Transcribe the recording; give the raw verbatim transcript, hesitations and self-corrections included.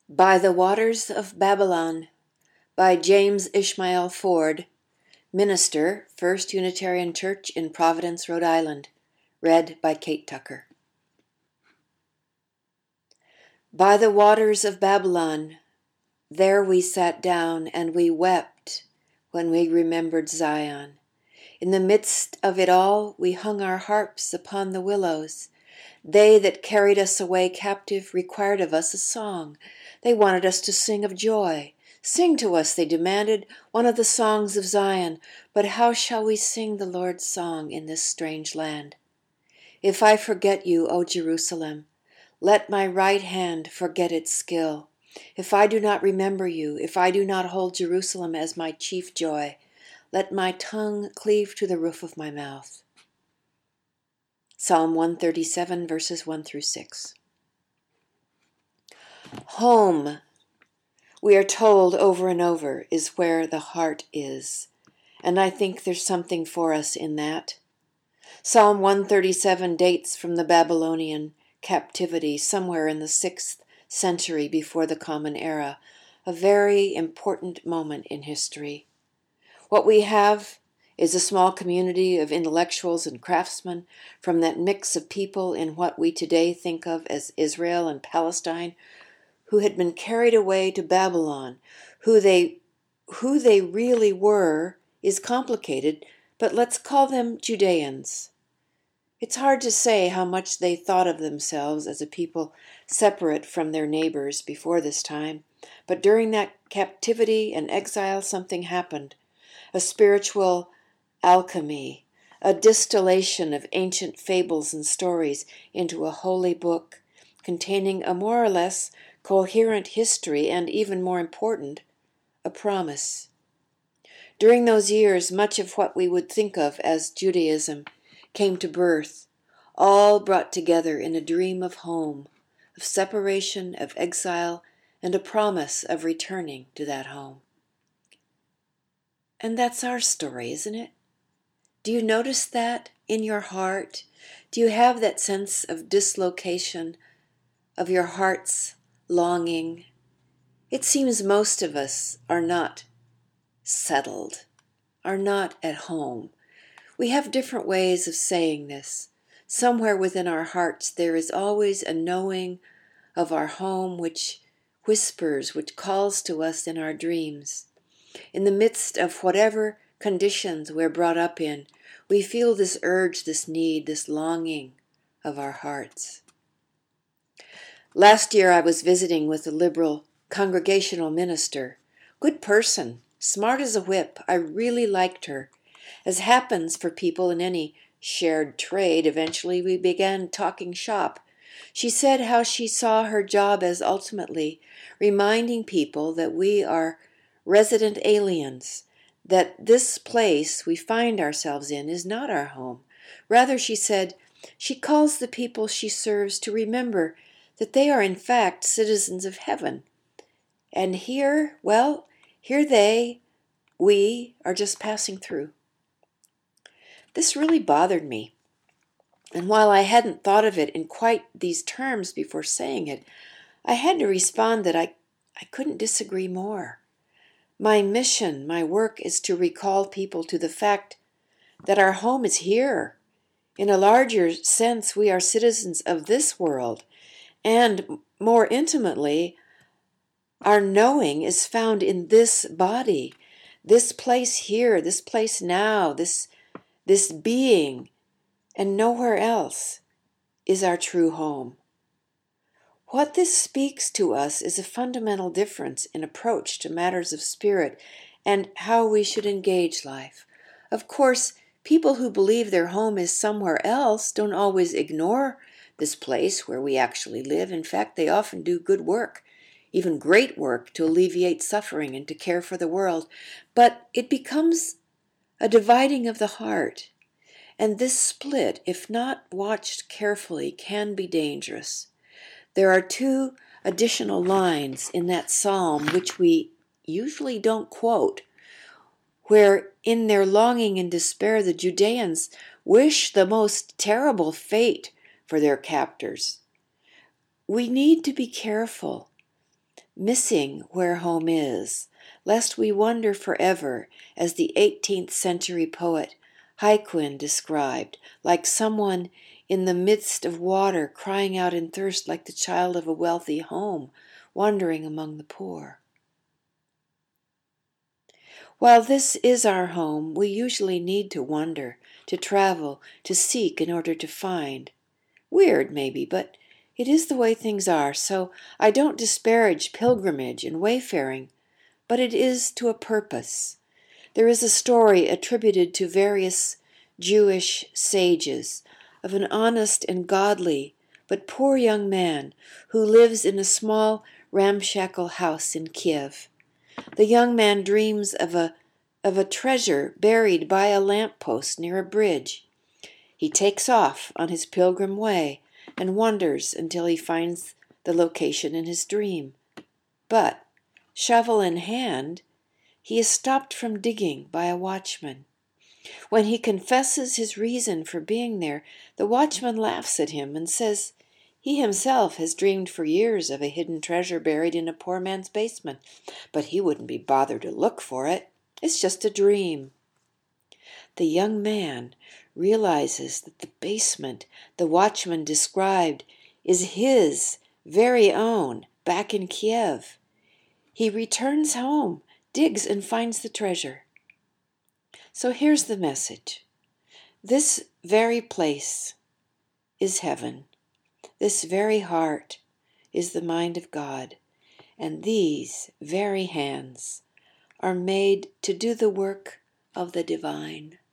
By the Waters of Babylon by James Ishmael Ford, Minister, First Unitarian Church in Providence, Rhode Island. Read by Kate Tucker. By the waters of Babylon, there we sat down and we wept when we remembered Zion. In the midst of it all, we hung our harps upon the willows. They that carried us away captive required of us a song. They wanted us to sing of joy. Sing to us, they demanded, one of the songs of Zion. But how shall we sing the Lord's song in this strange land? If I forget you, O Jerusalem, let my right hand forget its skill. If I do not remember you, if I do not hold Jerusalem as my chief joy, let my tongue cleave to the roof of my mouth. Psalm one thirty-seven, verses one through six. Home, we are told over and over, is where the heart is. And I think there's something for us in that. Psalm one thirty-seven dates from the Babylonian captivity somewhere in the sixth century before the Common Era, a very important moment in history. What we have is a small community of intellectuals and craftsmen from that mix of people in what we today think of as Israel and Palestine, who had been carried away to Babylon. Who they, who they really were is complicated, but let's call them Judeans. It's hard to say how much they thought of themselves as a people separate from their neighbors before this time, but during that captivity and exile something happened. A spiritual alchemy, a distillation of ancient fables and stories into a holy book containing a more or less coherent history and, even more important, a promise. During those years, much of what we would think of as Judaism came to birth, all brought together in a dream of home, of separation, of exile, and a promise of returning to that home. And that's our story, isn't it? Do you notice that in your heart? Do you have that sense of dislocation, of your heart's longing? It seems most of us are not settled, are not at home. We have different ways of saying this. Somewhere within our hearts there is always a knowing of our home which whispers, which calls to us in our dreams. In the midst of whatever conditions we're brought up in, we feel this urge, this need, this longing of our hearts. Last year I was visiting with a liberal congregational minister. Good person, smart as a whip. I really liked her. As happens for people in any shared trade, eventually we began talking shop. She said how she saw her job as ultimately reminding people that we are resident aliens, that this place we find ourselves in is not our home. Rather, she said, she calls the people she serves to remember that they are in fact citizens of heaven. And here, well, here they, we, are just passing through. This really bothered me. And while I hadn't thought of it in quite these terms before saying it, I had to respond that I, I couldn't disagree more. My mission, my work, is to recall people to the fact that our home is here. In a larger sense, we are citizens of this world, and more intimately, our knowing is found in this body, this place here, this place now, this, this being, and nowhere else is our true home. What this speaks to us is a fundamental difference in approach to matters of spirit and how we should engage life. Of course, people who believe their home is somewhere else don't always ignore this place where we actually live. In fact, they often do good work, even great work, to alleviate suffering and to care for the world. But it becomes a dividing of the heart. And this split, if not watched carefully, can be dangerous. There are two additional lines in that psalm which we usually don't quote, where in their longing and despair the Judeans wish the most terrible fate for their captors. We need to be careful missing where home is, lest we wander forever, as the eighteenth century poet Haikuin described, like someone in the midst of water crying out in thirst like the child of a wealthy home, wandering among the poor. While this is our home, we usually need to wander, to travel, to seek in order to find. Weird, maybe, but it is the way things are, so I don't disparage pilgrimage and wayfaring, but it is to a purpose. There is a story attributed to various Jewish sages of an honest and godly but poor young man who lives in a small ramshackle house in Kiev. The young man dreams of a of a treasure buried by a lamppost near a bridge. He takes off on his pilgrim way and wanders until he finds the location in his dream. But, shovel in hand, he is stopped from digging by a watchman. When he confesses his reason for being there, the watchman laughs at him and says he himself has dreamed for years of a hidden treasure buried in a poor man's basement, but he wouldn't be bothered to look for it. It's just a dream. The young man realizes that the basement the watchman described is his very own back in Kiev. He returns home, digs, and finds the treasure. So here's the message. This very place is heaven. This very heart is the mind of God. And these very hands are made to do the work of the divine.